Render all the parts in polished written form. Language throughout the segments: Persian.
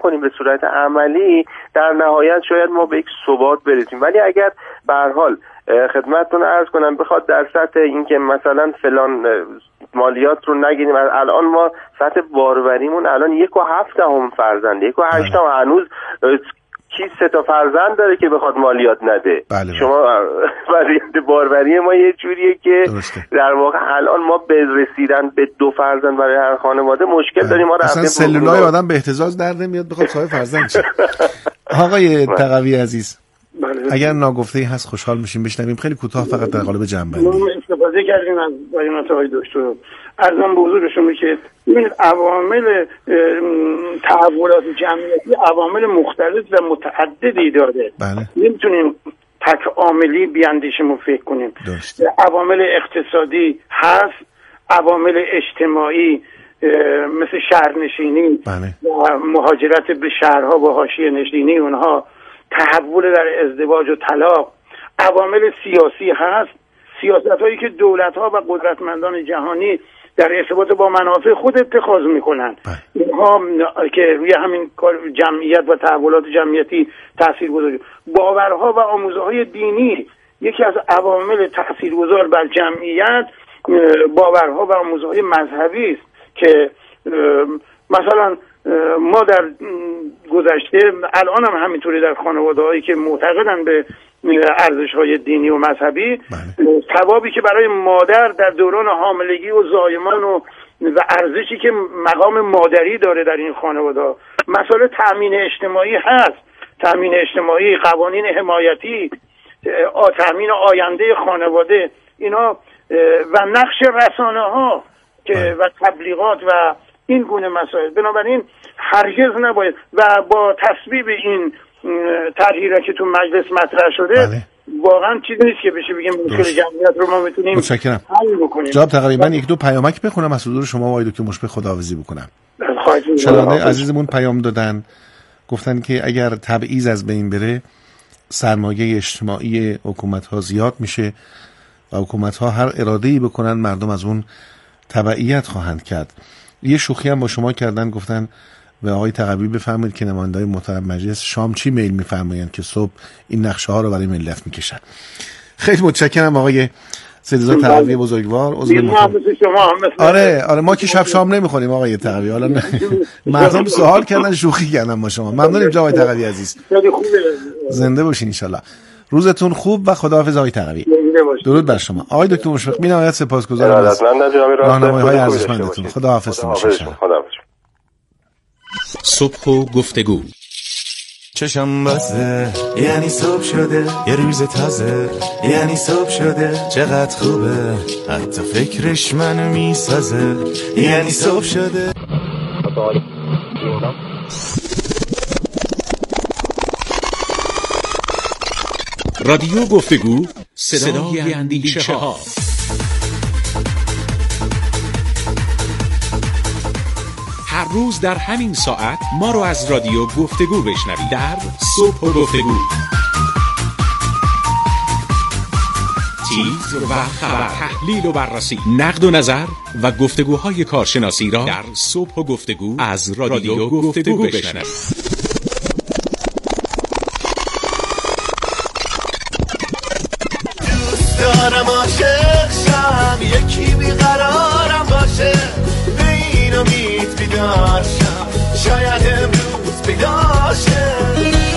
نکنیم به صورت عملی، در نهایت شاید ما به یک ثبات برسیم. ولی اگر به هر حال خدمتتون عرض کنم بخواد در سطح این که مثلا فلان مالیات رو نگیریم، الان ما سطح باروریمون الان 1.7 فرزند، 1.8 هنوز کی 3 تا فرزند داره که بخواد مالیات نده. بله. شما وضعیت باروری ما یه جوریه که در واقع الان ما به رسیدن به 2 فرزند برای هر خانواده مشکل داریم. ما اصلا سلولای آدم به احتجاج در نمیاد بخواد صاحب فرزند شه. آقای تقوی عزیز، اگر ناگفته‌ای هست خوشحال میشیم بشنویم. خیلی کوتاه فقط در قالب جنبندی. ما استفاده کردیم از بیانات آقای دکتر. ارزم به حضور شما که ببینید عوامل تحولات جمعیتی عوامل مختلف و متعددی داره. بله. نمیتونیم تک عاملی بیاندیشیم و فکر کنیم. عوامل اقتصادی هست، عوامل اجتماعی مثل شهرنشینی و مهاجرت به شهرها و حاشیه نشینی اونها، تحول در ازدواج و طلاق، عوامل سیاسی هست، سیاست‌هایی که دولت‌ها و قدرتمندان جهانی در ارتباط با منافع خود اتخاذ میکنن. اینها که روی همین جمعیت و تحولات جمعیتی تاثیرگذاری. باورها و آموزه‌های دینی یکی از عوامل تاثیرگذار بر جمعیت باورها و آموزه‌های مذهبی است که مثلا ما در گذشته الان هم همینطوری در خانواده‌هایی که معتقدن به ارزش‌های دینی و مذهبی، ثوابی که برای مادر در دوران حاملگی و زایمان و ارزشی که مقام مادری داره در این خانواده‌ها، مسائل تأمین اجتماعی هست، تأمین اجتماعی، قوانین حمایتی، تأمین آینده خانواده، اینا و نقش رسانه‌ها که و تبلیغات و این گونه مسائل. بنابراین هرگز نباید و با تصویب این طرحی را که تو مجلس مطرح شده واقعا چیزی نیست که بشه بگیم مشکل جمعیت رو ما میتونیم حل بکنیم. جناب تقریبا 1-2 پیامک بخونم از حضور شما آقای دکتر مشفق، خداحافظی بکنم. شنونده عزیزمون پیام دادن، گفتن که اگر تبعیض از بین بره سرمایه اجتماعی حکومت‌ها زیاد میشه و حکومت‌ها هر اراده‌ای بکنن مردم از اون تبعیت خواهند کرد. یه شوخی هم با شما کردن، گفتن به آقای تقوی بفرمایید که نماینده‌های محترم مجلس شام چی میل میفرمایند که صبح این نقشه ها رو برای ملت میکشن. خیلی متشکرم آقای سیدزا تقوی بزرگوار. آره ما که شب شام نمیخوریم آقای تقوی. حالا مردم سوال کردن شوخی کردن با شما. ممنونیم جناب آقای تقوی عزیز. زنده باشین ان شاء الله. روزتون خوب و خداحافظ آقای تقوی. درود بر شما. آقای دکتر مشفق بی‌نهایت سپاسگزارم از راهنمایی‌های ارزشمندتون. خداحافظ. صبح و گفتگو. چشم بسته یعنی صبح شده، یه روز تازه یعنی صبح شده، چقدر خوبه حتی فکرش منو میسازه، یعنی صبح شده. رادیو گفتگو، صدای اندیشه ها. هر روز در همین ساعت ما رو از رادیو گفتگو بشنوید در صبح و گفتگو. تیز و خبر، تحلیل و بررسی، نقد و نظر و گفتگوهای کارشناسی را در صبح و گفتگو از رادیو گفتگو بشنوید. دوست دارم عاشق شم، یکی بیقرارم باشه، به این امید بیدار شم، شاید امروز بیدار شم.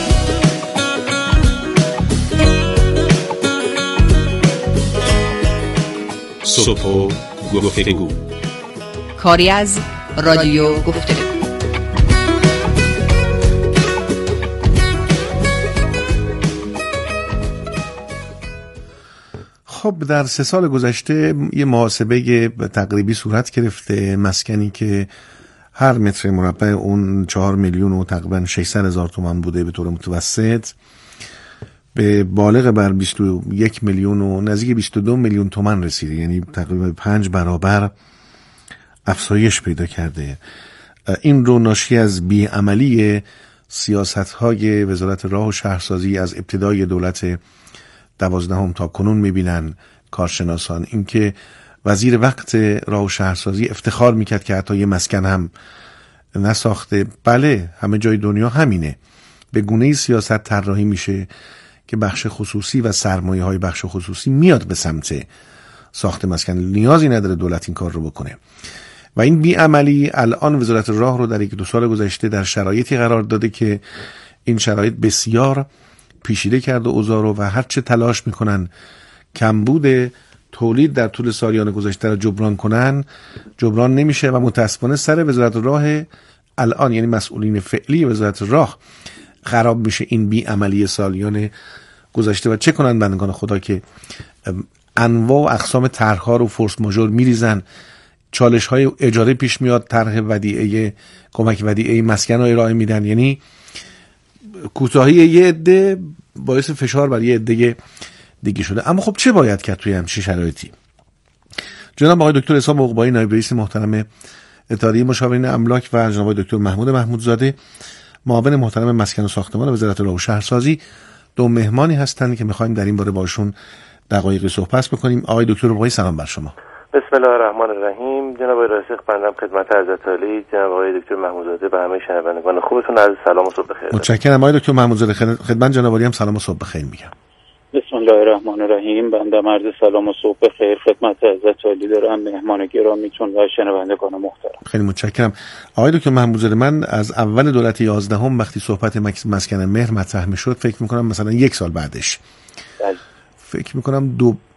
صبح و گفتگو، کاری از رادیو گفتگو. خب در 3 سال گذشته یه محاسبه تقریبی صورت گرفته. مسکنی که هر متر مربع اون 4 میلیون و تقریبا 600,000 تومان بوده به طور متوسط، به بالغ بر 21 میلیون و نزدیک 22 میلیون تومان رسیده، یعنی تقریبا 5 برابر افزایش پیدا کرده. این رو ناشی از بیعملی سیاست‌های وزارت راه و شهرسازی از ابتدای دولت 12 تا کنون میبینن کارشناسان. اینکه وزیر وقت راه و شهرسازی افتخار میکرد که حتی یه مسکن هم نساخته. بله همه جای دنیا همینه، به گونه‌ای سیاست طراحی میشه که بخش خصوصی و سرمایه های بخش خصوصی میاد به سمت ساخت مسکن، نیازی نداره دولت این کار رو بکنه. و این بیعملی الان وزارت راه رو در 1-2 سال گذشته در شرایطی قرار داده که این شرایط بسیار پیچیده کرده اوضاع رو و هر چه تلاش میکنن کمبود تولید در طول سالیان گذشته رو جبران کنن، جبران نمیشه و متاسفانه سر وزارت راه الان، یعنی مسئولین فعلی وزارت راه، خراب میشه این بیعملی سالیان گذشته. و چه کنن بندگان خدا که انواع و اقسام طرح‌ها رو فورس ماژور میریزن، چالش‌های اجاره پیش میاد، طرح ودیعه کمک ودیعه مسکن رو ارائه میدن، یعنی کوتاهی یه عده باعث فشار بر یه عده دیگه شده. اما خب چه باید کرد توی همچین شرایطی؟ جناب آقای دکتر عصام عقبایی، نایب رئیس محترم اتحادیه مشاورین املاک، و جناب آقای دکتر محمود محمودزاده، معاون محترم مسکن و ساختمان وزارت راه و شهرسازی، دو مهمانی هستند که می‌خوایم در این باره باشون دقایقی صحبت بکنیم. آقای دکتر عقبایی سلام بر شما. بسم الله الرحمن الرحیم. جناب آقای راسخ بنده خدمت حضرت عالی، جناب آقای دکتر محمودزاده، به همه شنوندگان خوبتون عرض سلام و صبح بخیر. متشکرم. آقای دکتر محمودزاده خدمت جناب عالی هم سلام و صبح بخیر میگم. بسم الله الرحمن الرحیم. بنده عرض سلام و صبح بخیر خدمت حضرت عالی دارم، مهمان گرامیتون و شنوندگان محترم. خیلی متشکرم. آقای دکتر محمودزاده، من از اول دولت 11 وقتی صحبت مسکن مهر مطرح میشد فکر میکنم مثلا 1 سال بعدش فکر میکنم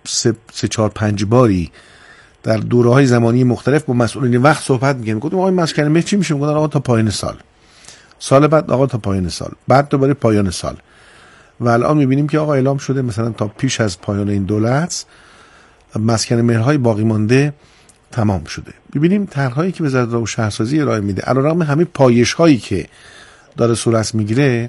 2-3-4-5 باری در دوره‌های زمانی مختلف با مسئولین وقت صحبت می‌کردیم. گفتم آقای مسکن مهر چی میشه؟ میگن آقا تا پایان سال بعد آقا تا پایان سال، بعد دوباره پایان سال. و الان می‌بینیم که آقا اعلام شده مثلا تا پیش از پایان این دولت مسکن مهرهای باقی مانده تمام شده. ببینیم طرح‌هایی که وزارت راه و شهرسازی ارائه میده علیرغم همه پایش‌هایی که داره صورت میگیره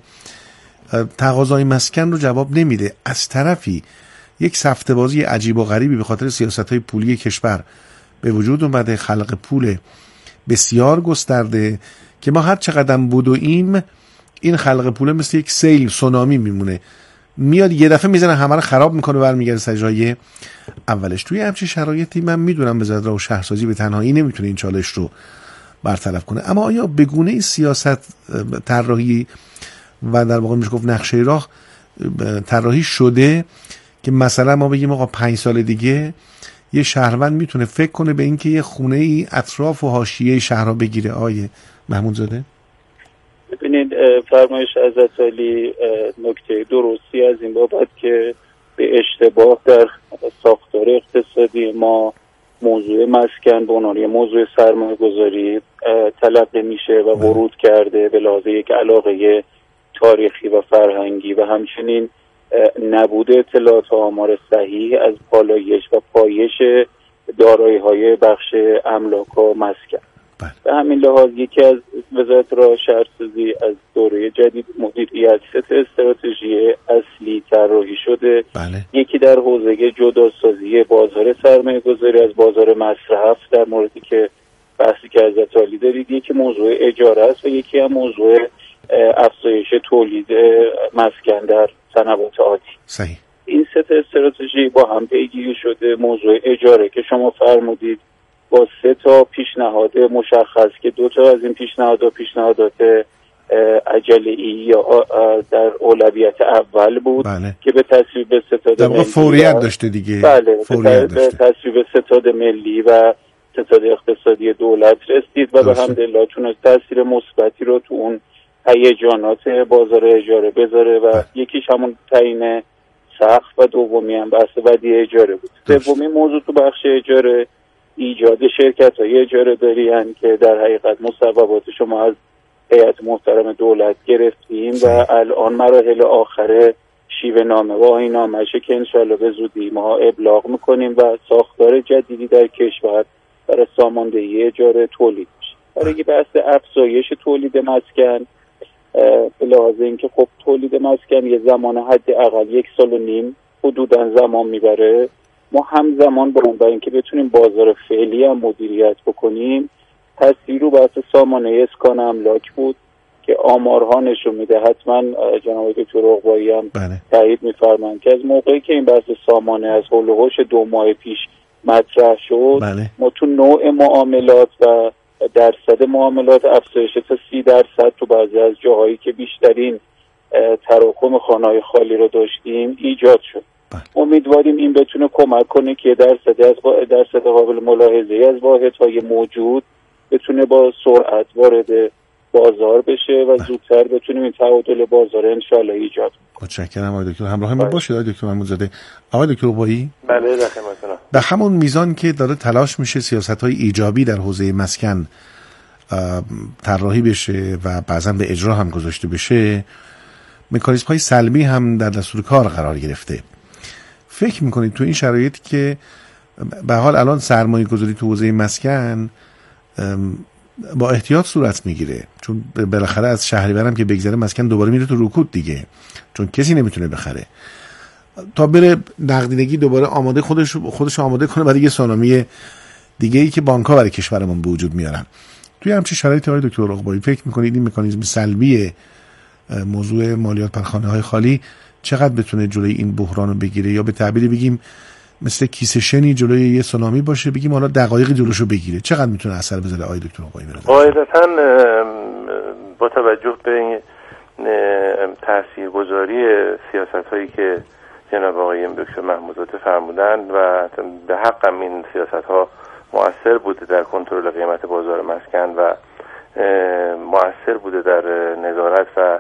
تقاضای مسکن رو جواب نمیده. از طرفی یک سفته‌بازی عجیب و غریبی به خاطر سیاست‌های پولی کشور به وجود اومده، خلق پول بسیار گسترده که ما هر چقدر بدویم این خلق پول مثل یک سیل سونامی میمونه، میاد یه دفعه میزنه همه رو خراب میکنه و برمیگرده سر جای اولش. توی همچین شرایطی من میدونم وزارت راه و شهرسازی به تنهایی نمیتونه این چالش رو برطرف کنه، اما آیا به گونه سیاست طراحی و در واقع میشه گفت نقشه راه طراحی شده که مثلا ما بگیم آقا 5 سال دیگه یه شهروند میتونه فکر کنه به اینکه یه خونه ای اطراف و حاشیه شهرها بگیره؟ آقای محمودزاده ببینید فرمایش حضرت علی نکته درستی از این بابت که به اشتباه در ساختار اقتصادی ما موضوع مسکن به عنوان موضوع سرمایه گذاری تلقی میشه و ورود کرده به لحاظ یک علاقه تاریخی و فرهنگی و همچنین نبود اطلاعات و آمار صحیح از پالایش و پایش دارایی‌های بخش املاک و مسکن. به همین لحاظ یکی از وزارت راه و شهرسازی از دوره جدید مدیریت 3 استراتژی اصلی طراحی شده. یکی در حوزه جداسازی بازار سرمایه گذاری از بازار مصرف در موردی که بحثی که حضرت عالی دارید، یکی موضوع اجاره است و یکی هم موضوع افزایش تولید مسکن در صنعات عادی. صحیح. این 3 استراتژی با هم پیگیری شده. موضوع اجاره که شما فرمودید با 3 پیشنهاد مشخص که 2 از این پیشنهادات عجله‌ای یا در اولویت اول بود. بله. که به تصویب ستاد ملی فوریت داشته دیگه. بله، به تصویب ستاد ملی و ستاد اقتصادی دولت رسید و به حمدالله تونست تاثیر مثبتی رو تو اون هیجانات بازار اجاره بذاره و یکیش همون تعیین سقف و دومی هم بحث ودیعه اجاره بود. سومی موضوع تو بخش اجاره ایجاد شرکت‌های اجاره داری هستند که در حقیقت مصوبات شما از هیئت محترم دولت گرفتیم و الان مراحل آخر شیوه نامه و آیین‌نامه‌اشه که انشالله به زودی ما ابلاغ میکنیم و ساختار جدیدی در کشور برای ساماندهی اجاره تولید میشه. برای بحث افزایش تولید مسکن به لحاظ اینکه خب تولید مسکن یه زمان حداقل 1.5 سال حدوداً زمان میبره، ما همزمان با اینکه بتونیم بازار فعلی هم مدیریت بکنیم تصویر رو بحث سامانه اسکان املاک بود که آمارها نشون میده، حتما جناب دکتر عقبایی هم تایید میفرمایند که از موقعی که این بحث سامانه از هول و هوش 2 ماه پیش مطرح شد ما تو نوع معاملات و درصد معاملات افزایش تا 30% تو بعضی از جاهایی که بیشترین تراکم خانه‌های خالی رو داشتیم ایجاد شد. امیدواریم این بتونه کمک کنه که درصد قابل ملاحظه‌ای از واحدهای موجود بتونه با سرعت وارد بازار بشه و زودتر بتونیم این تعادل بازار انشالله ایجاد کنیم. متشکرم آقای دکتر. همراه ما باشید آقای دکتر محمودزاده. آقای دکتر عقبایی؟ بله در خدمتتونم. به همون میزان که داره تلاش میشه سیاست‌های ایجابی در حوزه مسکن طراحی بشه و بعضا به اجرا هم گذاشته بشه، مکانیزم‌های سلبی هم در دستور کار قرار گرفته. فکر میکنید تو این شرایط که به حال الان سرمایه گذاری تو حوزه مسکن با احتیاط صورت میگیره، چون بالاخره از شهریور هم که بگذره مسکن دوباره میره تو رکود دیگه، چون کسی نمیتونه بخره تا بره نقدینگی دوباره آماده خودش آماده کنه برای یه سونامی دیگه ای که بانک‌ها برای کشورمون به وجود میارن. توی همچین شرایطی آقای دکتر عقبایی فکر میکنید این مکانیزم سلبی موضوع مالیات بر خانه‌های خالی چقدر بتونه جلوی این بحران رو بگیره، یا به تعبیری بگیم مثل کیسه شنی جلوی یه سونامی باشه بگیم حالا دقایق جلوشو بگیره، چقدر میتونه اثر بذاره آقای دکتر عقبایی؟ قاعدتاً با توجه به این تاثیرگذاری سیاست‌هایی که جناب آقای دکتر محمودزاده فرمودن و به حق این سیاست‌ها مؤثر بوده در کنترل قیمت بازار مسکن و مؤثر بوده در نظارت و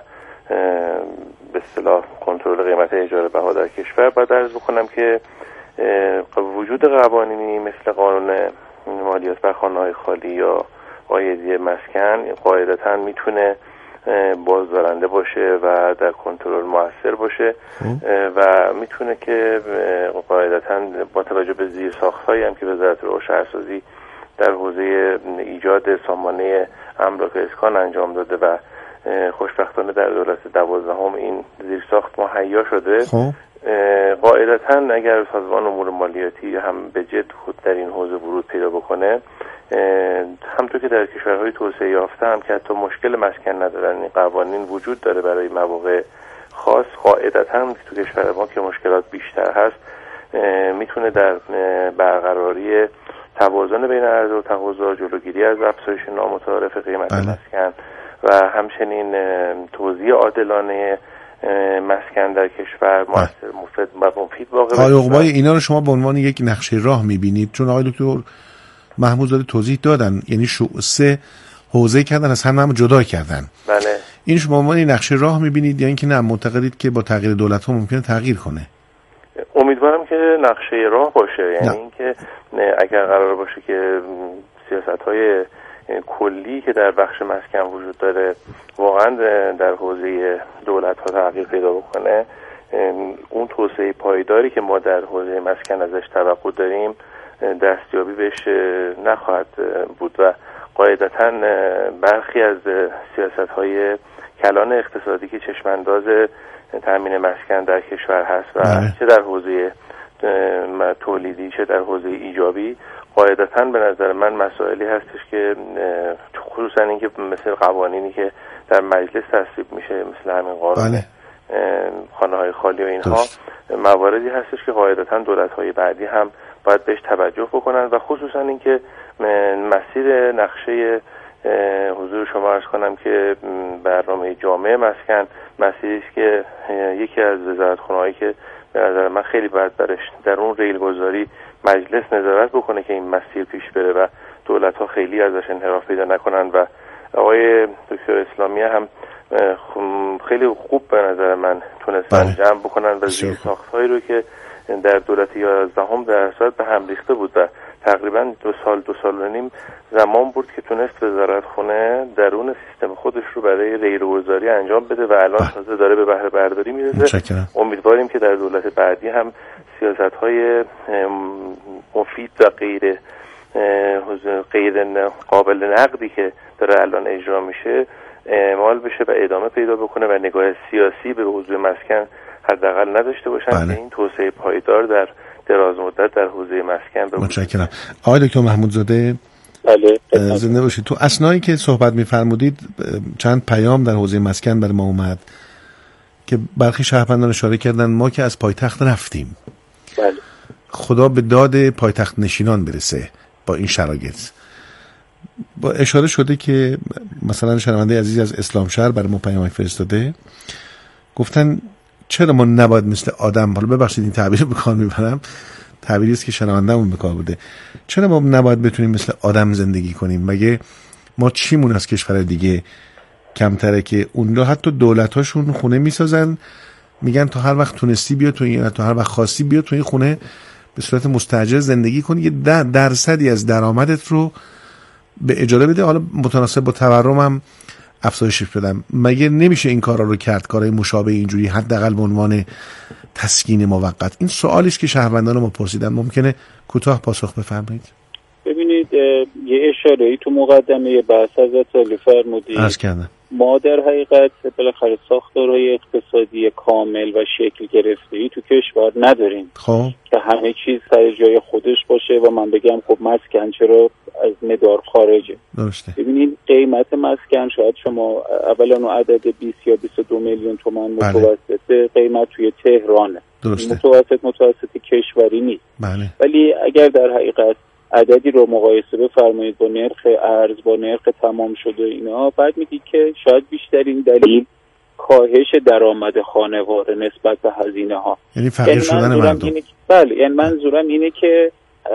به اصطلاح کنترل قیمت اجاره بها در کشور، باید عرض بکنم که وجود قوانینی مثل قانون مالیات بر خانه‌های خالی یا عایدی مسکن قاعدتاً میتونه بازدارنده باشه و در کنترل موثر باشه و میتونه که قاعدتاً با توجه به زیرساخت‌هایی هم که وزارت رهن و شهرسازی در حوزه ایجاد سامانه املاک اسکان انجام داده و خوشبختانه در دولت 12 این زیرساخت مهیا شده، قاعدتاً اگر سازمان امور مالیاتی هم به جد خود در این حوزه ورود پیدا بکنه، همونطور که در کشورهای توسعه یافته هم که حتی مشکل مسکن ندارن این قوانین وجود داره برای مواقع خاص، قاعدتاً تو کشور ما که مشکلات بیشتر هست میتونه در برقراری توازن بین عرضه و تقاضا، جلوگیری از افزایش نامتعارف قیمت مسکن و همچنین توزیع عادلانه مسکن در کشور مؤثر مفید واقع. آقای عقبایی اینا رو شما به عنوان یک نقشه راه میبینید؟ چون آقای دکتر محمودزاده توضیح دادن، یعنی 3 حوزه کردن از هم جدا کردن. بله. این شما به عنوان نقشه راه میبینید یا اینکه نه معتقدید که با تغییر دولت ها ممکنه تغییر کنه؟ امیدوارم که نقشه راه باشه، یعنی اینکه اگر قرار باشه که سیاست‌های کلی که در بخش مسکن وجود داره واقعا در حوزه دولت ها تغییر پیدا بکنه، اون توسعه پایداری که ما در حوزه مسکن ازش توقع داریم دستیابی بهش نخواهد بود و قاعدتاً برخی از سیاست های کلان اقتصادی که چشمانداز تامین مسکن در کشور هست و چه در حوزه تولیدی چه در حوزه ایجابی، قاعدتاً به نظر من مسائلی هستش که خصوصا اینکه مثل قوانینی که در مجلس تصویب میشه مثل همین قانون خانه‌های خالی و اینها مواردی هستش که قاعدتاً دولت‌های بعدی هم باید بهش توجه بکنن و خصوصا اینکه مسیر نقشه حضور شما عرض کنم که برنامه جامع مسکن مسیری است که یکی از وزارتخونه‌هایی که به نظر من خیلی باید برش در اون ریل گذاری مجلس نظارت بکنه که این مسیر پیش بره و دولت‌ها خیلی ازش انحراف پیدا نکنن و آقای دکتر اسلامی هم خیلی خوب به نظر من تونستن جمع بکنن و زیرساخت‌هایی رو که در دولت 11 در اصل به هم ریخته بود و تقریبا 2 سال و نیم زمان بود که تونست وزارتخونه درون سیستم خودش رو برای ریل‌گذاری انجام بده و الان تازه داره به بهره برداری میرسه. امیدواریم که در دولت بعدی هم سیاست‌های مفید و غیر قابل نقدی که داره الان اجرا میشه اعمال بشه و ادامه پیدا بکنه و نگاه سیاسی به موضوع مسکن حداقل نداشته باشن که این توسعه پایدار در دراز مدت در حوزه مسکن به متشکرم. آقای دکتر محمودزاده زنده باشید. تو اثنایی که صحبت می‌فرمودید چند پیام در حوزه مسکن برای ما اومد که برخی شهروندان اشاره کردن ما که از پایتخت رفتیم. خدا به داد پایتخت نشینان برسه با این شرایط. با اشاره شده که مثلا شنونده عزیزی از اسلام شهر برای ما پیام فرستاده، گفتن چرا ما نباید مثل آدم، حالا ببخشید این تعبیر رو به کار میبرم، تعبیری است که شنوندهمون به کار برده، چرا ما نباید بتونیم مثل آدم زندگی کنیم؟ مگه ما چیمون از کشور دیگه کمتره که اونجا حتی دولتاشون خونه میسازن، میگن تا هر وقت تونستی بیا تو این، تا هر وقت خواستی بیا تو این خونه به صورت مستاجر زندگی کنی، یه 10% از درآمدت رو به اجاره بده، حالا متناسب با تورمم افزایش بدم. مگه نمیشه این کارا رو کرد، کارهای مشابه اینجوری، حداقل به عنوان تسکین موقت؟ این سوالی است که شهروندان ما پرسیدن، ممکنه کوتاه پاسخ بفرمایید؟ ببینید یه اشاره‌ای تو مقدمه بحث حضرت علی فرمودید. عرض کردم ما در حقیقت بالاخره ساختارهای اقتصادی کامل و شکل گرفته‌ای تو کشور نداریم، خب که همه چیز سر جای خودش باشه و من بگم خب مسکن چرا از مدار خارجه. درسته. ببینید قیمت مسکن شاید شما اولا اون عدد 20 یا 22 میلیون تومان متوسط قیمت توی تهرانه. درسته. متوسط کشوری نیست. بله. ولی اگر در حقیقت عددی رو مقایسه بفرمایید با نرخ ارز، با نرخ تمام شده اینا، بعد میگید که شاید بیشترین دلیل کاهش درآمد خانوار نسبت به هزینه ها، یعنی فقیر شدن مردم. بله، یعنی منظورم اینه که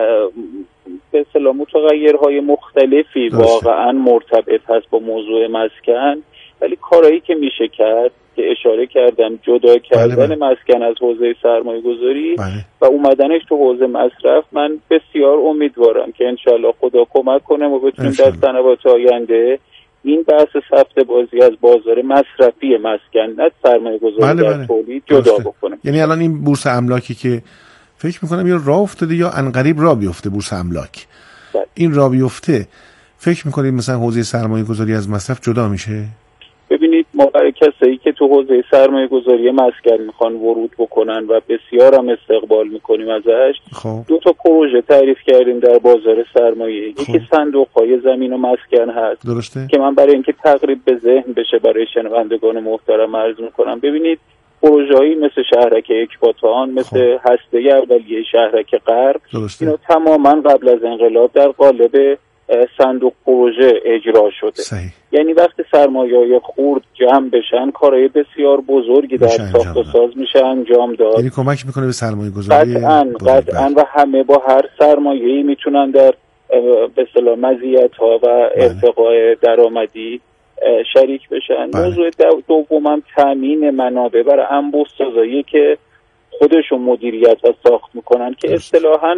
به اصطلاح متغیرهای مختلفی واقعا مرتبط هست با موضوع مسکن، ولی کارهایی که میشه کرد که اشاره کردم، جدا کردن مسکن از حوزه سرمایه گذاری و اومدنش تو حوزه مصرف، من بسیار امیدوارم که انشالله خدا کمک کنه و بتونیم در سنوات آینده این بحث سفت بازی از بازار مصرفی مسکن نه سرمایه گذاری در تولید جدا بکنیم. یعنی الان این بورس املاکی که فکر میکنم یا راه افتاده یا عنقریب راه بیفته، بورس املاک این راه بیفته، فکر میکنید مثلا حوزه سرمایه گذاری از مصرف جدا میشه؟ ببینید ما برای کسایی که تو حوزه سرمایه گذاری مسکن میخوان ورود بکنن و بسیار هم استقبال میکنیم ازش، دو تا پروژه تعریف کردیم در بازار سرمایه. یکی صندوق‌های زمین و مسکن هست. درسته. که من برای اینکه تقریب به ذهن بشه برای شنوندگان محترم عرض میکنم، ببینید پروژه‌ای مثل شهرک اکباتان، مثل هسته اولیه شهرک غرب، اینا تماما قبل از انقلاب در قالب صندوق پروژه اجرا شده. یعنی وقتی سرمایه‌های خرد جمع بشن، کارهای بسیار بزرگی در ساخت و ساز میشه انجام داد. یعنی کمک میکنه به سرمایه گذاری قطعاً و همه با هر سرمایه‌ای میتونن در به اصطلاح مزیت‌ها و ارتقاء درآمدی شریک بشن. موضوع دومم تامین منابع برای انبوه سازایی که خودشون مدیریت و ساخت میکنن، که اصطلاحاً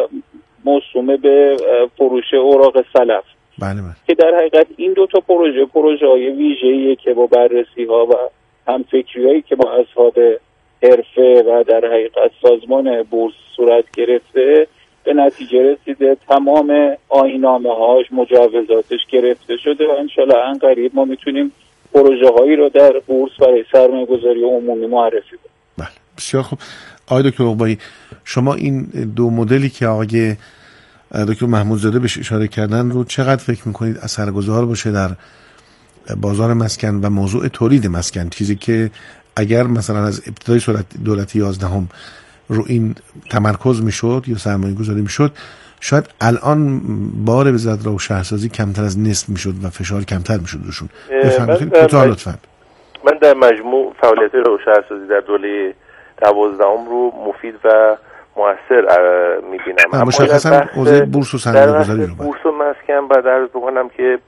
موسومه به فروش اوراق سلف. بله. که در حقیقت این دو تا پروژه‌های ویژه‌ایه که با بررسی‌ها و همفکری‌هایی که با اصحاب حرفه و در حقیقت سازمان بورس صورت گرفته به نتیجه رسیده، تمام آیین‌نامه‌هاش، مجوزاتش گرفته شده و انشالله عنقریب ما میتونیم پروژه‌هایی رو در بورس برای سرمایه‌گذاری عمومی معرفی کنیم. بله، بسیار خوب. آقای دکتر عقبایی، شما این دو مدلی که آقای دکتر محمودزاده بهش اشاره کردن رو چقدر فکر میکنید اثرگذار باشه در بازار مسکن و موضوع تولید مسکن، چیزی که اگر مثلا از ابتدای دولت 11 رو این تمرکز میشد یا سرمایه گذاری میشد، شاید الان بار وزارت راه و شهرسازی کمتر از نصف میشد و فشار کمتر میشد روشون. بفرمایید کوتاه لطفاً. من در مجموع فعالیت راه و شهرسازی در دوره 12 رو مفید و مؤثر میبینم. مشخصا حوزه بورس و سرمایه گذاری رو بورس و مسکن بعد عرض بکنم که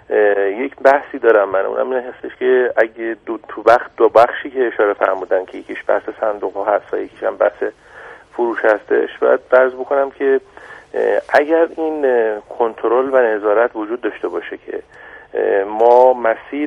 یک بحثی دارم من، اونم این هستش که اگه دو بخشی که اشاره فرمودن که یکیش بحث صندوق ها هست و یکیش هم بحث فروش هستش، باید عرض بکنم که اگر این کنترل و نظارت وجود داشته باشه که ما مسیر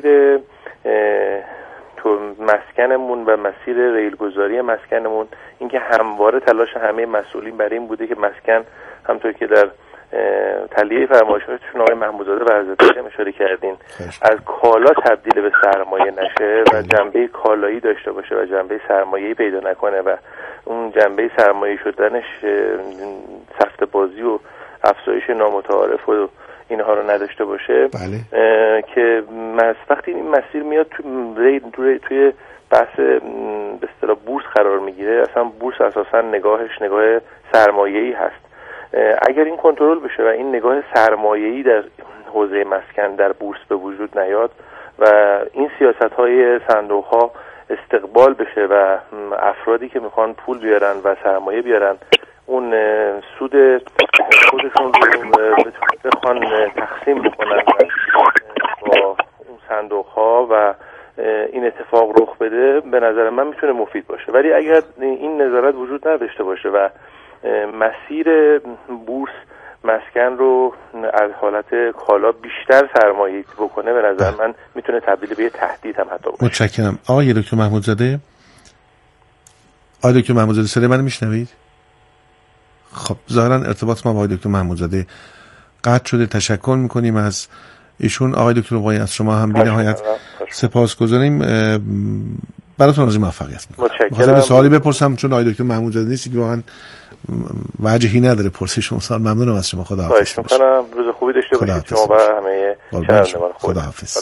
تو مسکنمون و مسیر ریلگذاری مسکنمون، اینکه همواره تلاش همه مسئولین برای این بوده که مسکن همونطور که در تلیه فرمایشاتشون آقای محمودزاده و حضرت اشاره کردین از کالا تبدیل به سرمایه نشه و جنبه کالایی داشته باشه و جنبه سرمایه‌ای پیدا نکنه و اون جنبه سرمایه شدنش سفت بازی و افزایش نامتعارف و اینها رو نداشته باشه. بله. که وقتی این مسیر میاد توی بحث به اصطلاح بورس قرار میگیره، اصلا بورس اساسا نگاهش نگاه سرمایه‌ای هست اگر این کنترل بشه و این نگاه سرمایه‌ای در حوزه مسکن در بورس به وجود نیاد و این سیاست‌های صندوق‌ها استقبال بشه و افرادی که میخوان پول بیارن و سرمایه بیارن اون سود خودشون رو بخوان تقسیم بکنن با اون صندوق‌ها و این اتفاق رخ بده، به نظر من میتونه مفید باشه. ولی اگر این نظارت وجود نداشته باشه و مسیر بورس مسکن رو از حالت کالا بیشتر سرمایه‌ای بکنه، به نظر من میتونه تبدیل به یه تهدید هم حتی باشه. متشکرم. آقای دکتر محمودزاده، آقای دکتر محمودزاده صدای من میشنوید؟ خب ظاهرا ارتباط ما با آقای دکتر محمودزاده قطع شده. تشکر میکنیم از ایشون. آقای دکتر وقایی از شما هم بی‌نهایت سپاسگزاریم. براتون آرزوی موفقیت میکنم. متشکرم. سوالی بپرسم چون آقای دکتر محمودزاده نیستی که واقعا وجهی نداره پرسش شما. ممنونم از شما. خدا حافظ. خواهش میکنم. روز خوبی داشته باشید شما و همه شنوندگان. خدا حافظ.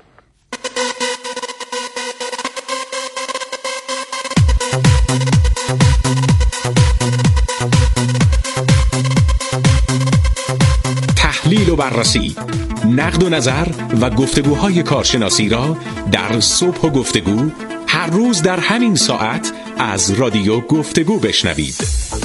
تحلیل و بررسی، نقد و نظر و گفتگوهای کارشناسی را در صبح و گفتگو هر روز در همین ساعت از رادیو گفتگو بشنوید.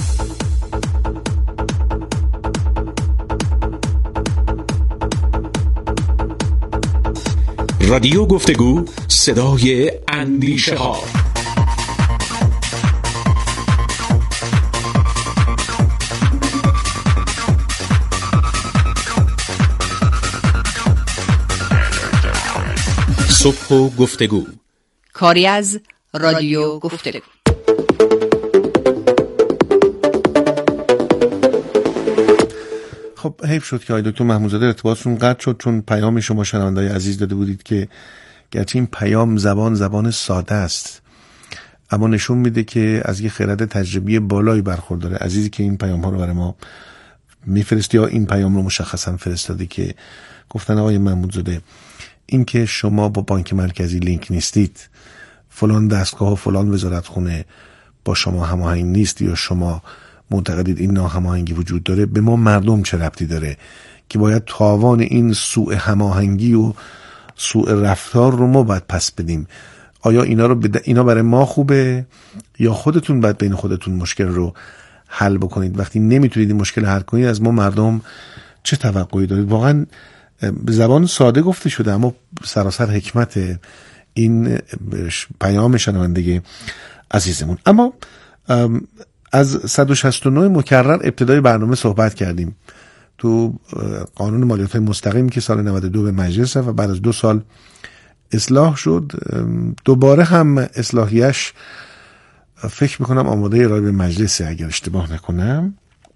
رادیو گفتگو، صدای اندیشه ها. صبح و گفتگو، کاری از رادیو گفتگو. خب حیف شد که آقای دکتر محمودزاده ارتباطشون قطع شد، چون پیام شما شنونده‌های عزیز داده بودید که گرچه این پیام زبان ساده است اما نشون میده که از یه خرد تجربی بالایی برخورداره. عزیزی که این پیام ها رو برای ما میفرستی یا این پیام رو مشخصا فرستاده که گفتن آقای محمودزاده این که شما با بانک مرکزی لینک نیستید، فلان دستگاه و فلان وزارتخونه با شما هماهنگ نیست یا شما معتقدید این ناهماهنگی وجود داره، به ما مردم چه ربطی داره که باید تاوان این سوء هماهنگی و سوء رفتار رو ما باید پس بدیم؟ آیا اینا برای ما خوبه یا خودتون باید بین خودتون مشکل رو حل بکنید؟ وقتی نمیتونید این مشکل حل کنید از ما مردم چه توقعی دارید؟ واقعا به زبان ساده گفته شده اما سراسر حکمت این پیام شنونده عزیزمون. اما از 169 مکرر ابتدای برنامه صحبت کردیم تو قانون مالیات مستقیم که سال 92 به مجلس رفت و بعد از 2 سال اصلاح شد. دوباره هم اصلاحیش فکر میکنم آماده ارائه به مجلس اگر اشتباه نکنم،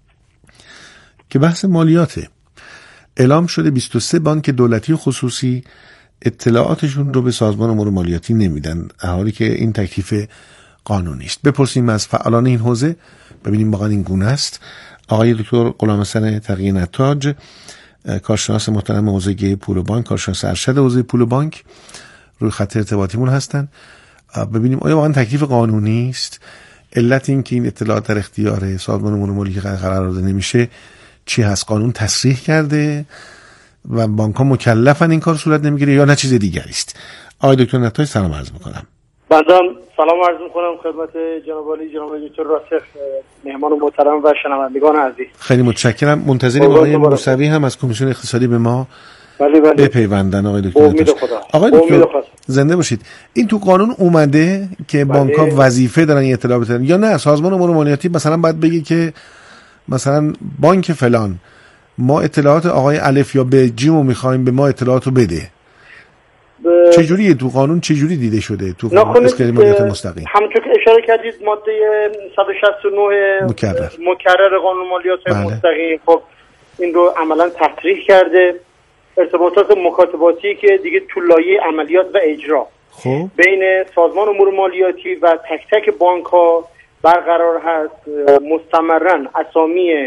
که بحث مالیاته. اعلام شده 23 بانک دولتی و خصوصی اطلاعاتشون رو به سازمان امور مالیاتی نمیدن، حالی که این تکلیف قانونی است. بپرسیم از فعالان این حوزه ببینیم واقعا این گونه است. آقای دکتر غلامحسن تقی نتاج، کارشناس محترم حوزه پول و بانک، کارشناس ارشد حوزه پول و بانک، روی خط ارتباطیمون هستن. ببینیم آیا واقعا تکلیف قانونی است؟ علت این که این اطلاعات در اختیار سازمان امور مالیاتی قرار داده نمیشه چی هست؟ قانون تصریح کرده و بانک ها مکلفن این کار صورت نمیگیره یا نه چیز دیگری است؟ آقای دکتر نتاج سلام عرض میکنم. بنده سلام عرض میکنم خدمت جناب عالی جناب دکتر راسخ، مهمان محترم و شنوندگان عزیز. خیلی متشکرم. منتظریم آقای موسوی هم از کمیسیون اقتصادی به ما بپیوندن. آقای دکتر نتاج. آقای دکتر زنده باشید. این تو قانون اومده که بانک ها وظیفه دارن اطلاع بدن یا نه سازمان امور مالیاتی مثلا باید بگه که مثلا بانک فلان ما اطلاعات آقای الف یا به جیمو میخوایم به ما اطلاعاتو بده؟ چجوریه تو قانون؟ چجوری دیده شده تو قانون اسکری مالیات مستقیم؟ همونطور که اشاره کردید ماده 169 مکرر قانون مالیات مستقیم خب این رو عملا تصریح کرده. ارتباطات مکاتباتی که دیگه تو لایه عملیات و اجرا خب بین سازمان امور مالیاتی و تک تک بانک ها برقرار هست. مستمرا اسامی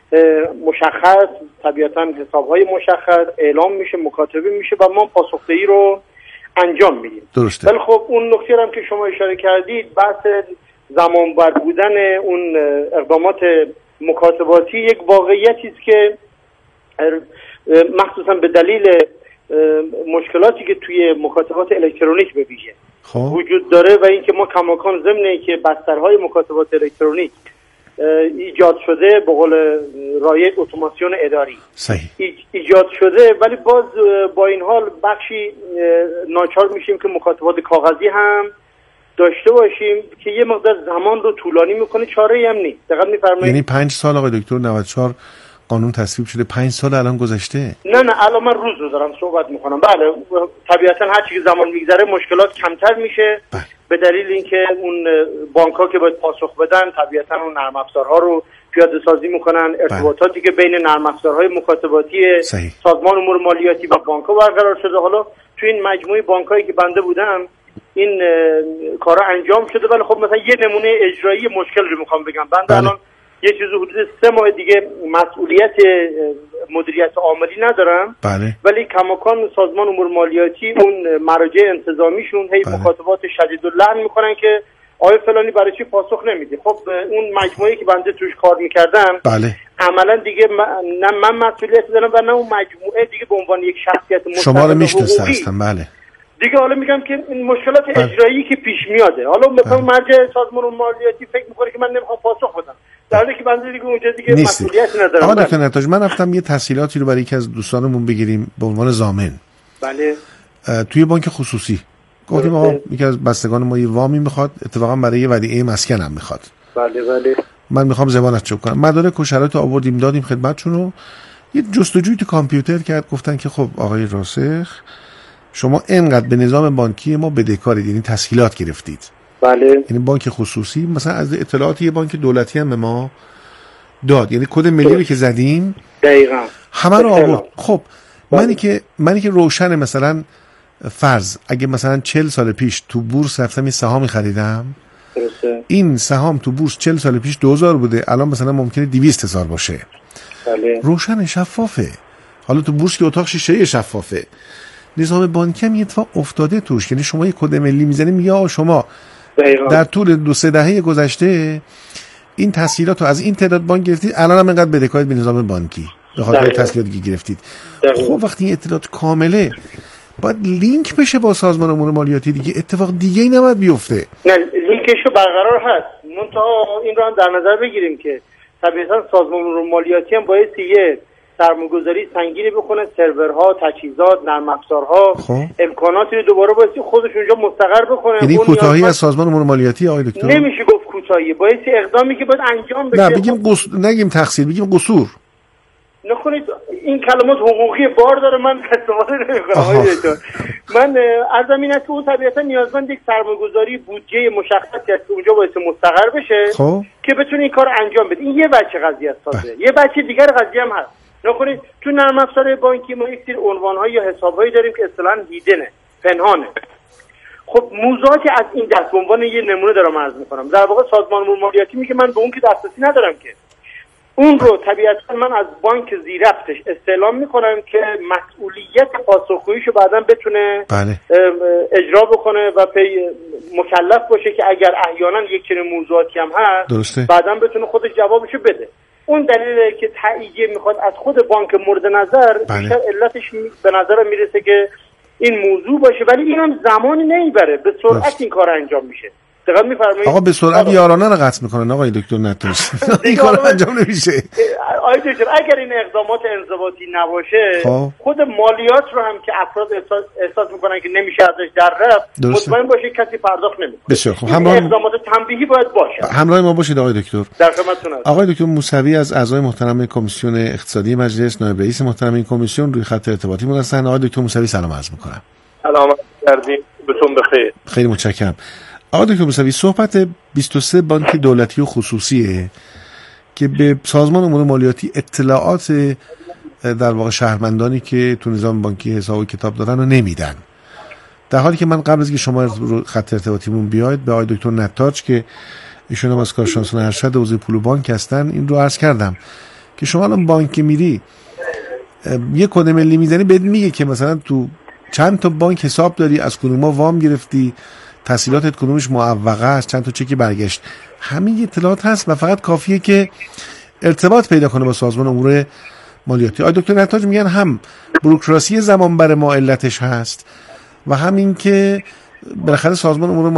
مشخص، طبیعتا حساب‌های مشخص اعلام میشه، مکاتبه میشه و ما پاسخدهی رو انجام میدیم. درسته. ولی خب اون نکته هم که شما اشاره کردید بحث زمانبر بودن اون اقدامات مکاتباتی یک واقعیتی است که مخصوصا به دلیل مشکلاتی که توی مکاتبات الکترونیک به ویژه وجود داره و اینکه ما کماکان ضمن که بسترهای مکاتبات الکترونیک ایجاد شده، به قول رایج اتوماسیون اداری ایجاد شده، ولی باز با این حال بخشی ناچار میشیم که مکاتبات کاغذی هم داشته باشیم که یه مقدار زمان رو طولانی میکنه، چاره‌ای هم نیست. دقیقاً میفرمایید. یعنی 5 سال آقای دکتر 94 قانون تصویب شده، 5 سال الان گذشته. نه الان من روز رو دارم صحبت میکنم. بله طبیعتا هر چی که زمان میگذره مشکلات کمتر میشه. به دلیل اینکه اون بانک‌ها که باید پاسخ بدن طبیعتا اون نرم افزارها رو پیاده سازی میکنن. ارتباطاتی که بین نرم افزارهای مکاتباتی سازمان امور مالیاتی و بانک‌ها برقرار شده. حالا تو این مجموعه بانک‌هایی که بنده بودم این کارا انجام شده، ولی خب مثلا یه نمونه اجرایی مشکل رو میخوام بگم. بنده الان یه چیزی حدود 3 ماه دیگه مسئولیت مدیریت عاملی ندارم. ولی کماکان سازمان امور مالیاتی اون مراجع انتظامیشون هی مکاتبات شدید و لعن میکنن که آیا فلانی برای چی پاسخ نمیده. خب اون مجموعه‌ای که بنده توش کار میکردم عملا دیگه نه من مسئولیت دارم و نه اون مجموعه دیگه به عنوان یک شخصیت مستقل شما رو میشناسه هستن. دیگه حالا میگم که این مشکلات اجرایی که پیش میاده، حالا مثلا مرجع سازمان مالیاتی فکر میکنه که من نمیخوام پاسخ بدم، در حالی که بنده دیگه اونجا دیگه مسئولیت ندارم. آقا دکتر نتاج، من رفتم یه تسهیلاتی رو برای یکی از دوستانمون بگیریم به عنوان ضامن. بله. توی بانک خصوصی گفتیم آقا یکی از بستگان ما یه وامی میخواد، اتفاقا برای یه ودیعه مسکن هم میخواد. بله. من میخوام ضمانت چوب کنم. مدارک و شرایط آوردیم دادیم خدمتشون رو. یه جستجوی تو کامپیوتر کرد، گفتن که خب آقای راسخ شما اینقدر به نظام بانکی ما بدهکارید، یعنی تسهیلات گرفتید. بله. یعنی بانک خصوصی مثلا از اطلاعات یه بانک دولتی هم به ما داد، یعنی کد ملی رو که زدیم دقیقاً همه رو آورد. خب منی که روشن مثلا فرض اگه مثلا 40 سال پیش تو بورس رفتم یه سهامی خریدم، این سهام تو بورس 40 سال پیش 2000 بوده، الان مثلا ممکنه 200,000 باشه. بله. روشن شفافه. حالا تو بورس که اتاق شیشه شفافه. نظام بانکی هم یه اتفاق افتاده توش، یعنی شما یه کد ملی میزنیم یا شما در طول 2-3 دهه گذشته این تسهیلات رو از این تعداد بانک گرفتید، الان هم اینقدر بدهکارید به نظام بانکی به خاطر تسهیلاتی که گرفتید. خب وقتی این اطلاعات کامله باید لینک بشه با سازمان امور مالیاتی دیگه، اتفاق دیگه ای نباید بیفته. نه لینکشو برقرار هست، منتها این رو هم در نظر بگیریم که طبیعتا سازمان امور مالیاتی هم باید یه سرمایه‌گذاری سنگینی بکنه، سرورها، تجهیزات، نرم افزارها، امکاناتی رو دوباره باید خودش اونجا مستقر بکنه. یعنی کوتاهی از سازمان امور مالیاتی آقای دکتر نمیشه گفت کوتاهی، باید اقدامی که باید انجام بشه. نه بگیم نگیم تقصیر، بگیم قصور. نکنید این کلمات حقوقی بار داره، من استفاده نمی‌کنم آقای دکتر. من از این است که اون طبیعتا نیازمند یک سرمایه‌گذاری بودجه مشخصی است که اونجا باید مستقر بشه که بتونه این کار انجام بده. این یه بچه قضیه است. یه بچه دیگر قضیه هم هست. نکنید تو نرم افزار بانکی ما یک سری عنوان‌ها یا حساب‌هایی داریم که اصطلاحاً هیدنه، پنهانه. خب موضوعاتی از این دست به عنوان یه نمونه دارم عرض می‌کنم. در واقع سازمان امور مالیاتی میگه من به اون که دسترسی ندارم که. اون رو طبیعتا من از بانک زیرفتش استعلام میکنم که مسئولیت پاسخگوییشو بعداً بتونه اجرا بکنه و مکلف باشه که اگر احیانا یک چنین موضوعاتی هم هست بعداً بتونه خودش جوابشو بده. اون دلیله که تاییدیه میخواد از خود بانک مورد نظر، بیشتر علتش به نظر میرسه که این موضوع باشه، ولی اینم زمانی نمیبره، به سرعت این کار انجام میشه. دقیق میفرمایید؟ آقا به سرعت یارانه رو قطع میکنن آقای دکتر نتاج. این کار انجام نمیشه. آقای دکتر اگر این اقدامات انضباطی نباشه خود مالیات رو هم که افراد احساس میکنن که نمیشه ازش در رفت، مطمئن باشه کسی پرداخت نمیکنه. بسیار خوب. اقدامات تنبیهی باید باشه. همراه ما باشید آقای دکتر. در خدمتتون هستم. آقای دکتر موسوی از اعضای محترم کمیسیون اقتصادی مجلس، نایب رئیس محترم این کمیسیون، روی خط ارتباطی ما هستن. آقای دکتر موسوی سلام عرض میکنم. سلام کردید، بهتون بخیر. خیلی متشکرم. آقای دکتر موسوی، صحبت 23 بانک دولتی و خصوصیه که به سازمان امور مالیاتی اطلاعات در واقع شهروندانی که تو نظام بانکی حساب و کتاب دارن رو نمیدن، در حالی که من قبل از که شما رو خط ارتباطیمون بیاید به آقای دکتر نتاج که ایشون هم از کارشناسان ارشد حوزه پول و بانک هستن این رو عرض کردم که شما الان بانک میری یه کد ملی میزنی بهت میگه که مثلا تو چند تا بانک حساب داری، از کدوما وام گرفتی، تسهیلاتت کدومش معوقه است، چند تا چکی برگشت، همین اطلاعات هست و فقط کافیه که ارتباط پیدا کنه با سازمان امور مالیاتی. آقای دکتر نتاج میگن هم بوروکراسی زمان بر ما علتش هست و همین که بالاخره سازمان امور